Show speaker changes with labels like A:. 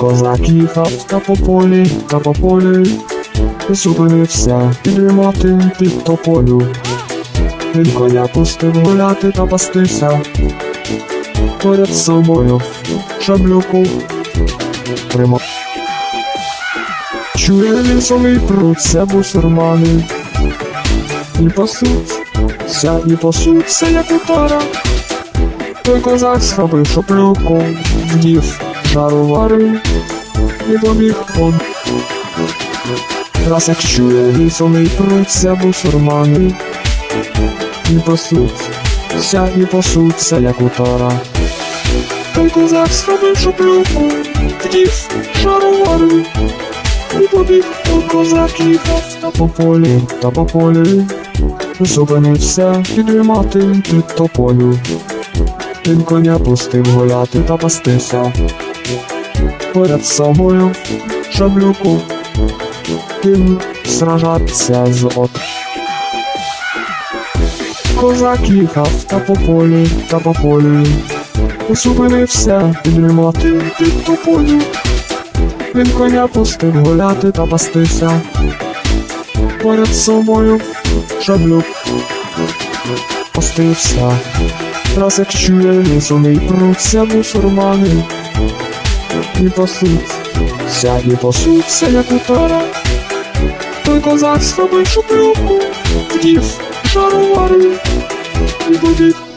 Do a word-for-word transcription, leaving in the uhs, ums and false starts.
A: козак їхав та по полі, та по полі, зупинився підіймати під тополю. Він коня пустив гуляти та пастися, поряд з собою шаблюку тримав. Чує він собі пруться бусурмани, і пасуться, і пасуться, як утара. Той козак схопив шаблюку, вдів шаровари і побіг он. Раз як чує лісом і пруться бусурмани, і пасуться, і пасуться, як утара. Той козак схопив шаблюку, вдів шаровари і побіг. Той козак їхав та по полі, та по полі, зупинився підіймати під тополю. Він коня пустив гуляти та пастися, поряд з собою шаблюку він сражатися з от. Козак їхав та по полі, та по полі, зупинився підіймати під тополю. Він коня пустив гуляти та пастися, поряд з собою шаблюк пастився. Раз як чує лісом і пруться бусурмани, і пасуться, і пасуться, як утара. Той козак схопив шаблюку, вдів шаровари і побіг.